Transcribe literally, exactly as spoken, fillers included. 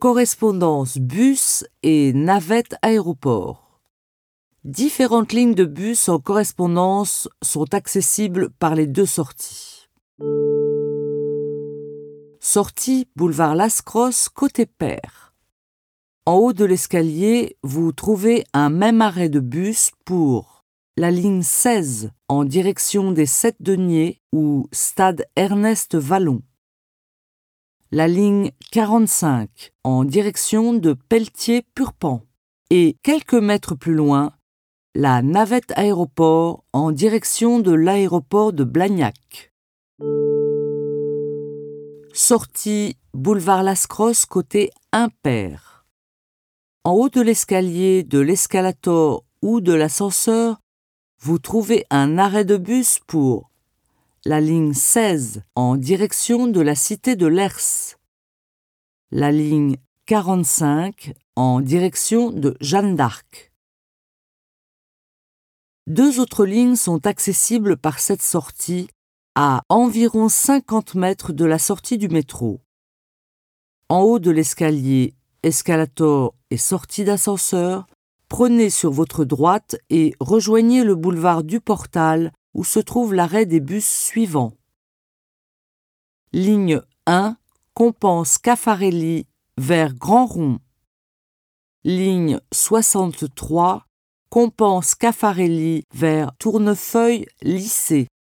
correspondance bus et navette aéroport. Différentes lignes de bus en correspondance sont accessibles par les deux sorties. Sortie boulevard Lascrosse, côté Père. En haut de l'escalier, vous trouvez un même arrêt de bus pour la ligne seize en direction des Sept-Deniers ou stade Ernest Vallon. La ligne quarante-cinq en direction de Pelletier-Purpan. Et quelques mètres plus loin, la navette aéroport en direction de l'aéroport de Blagnac. Sortie boulevard Lascrosse côté Impair. En haut de l'escalier de l'escalator ou de l'ascenseur, vous trouvez un arrêt de bus pour la ligne seize en direction de la cité de Lers, la ligne quarante-cinq en direction de Jeanne d'Arc. Deux autres lignes sont accessibles par cette sortie à environ cinquante mètres de la sortie du métro. En haut de l'escalier, escalator et sortie d'ascenseur, prenez sur votre droite et rejoignez le boulevard du Portal où se trouve l'arrêt des bus suivants. Ligne un, Compense-Caffarelli vers Grand Rond. Ligne soixante-trois, Compense-Caffarelli vers Tournefeuille-Lycée.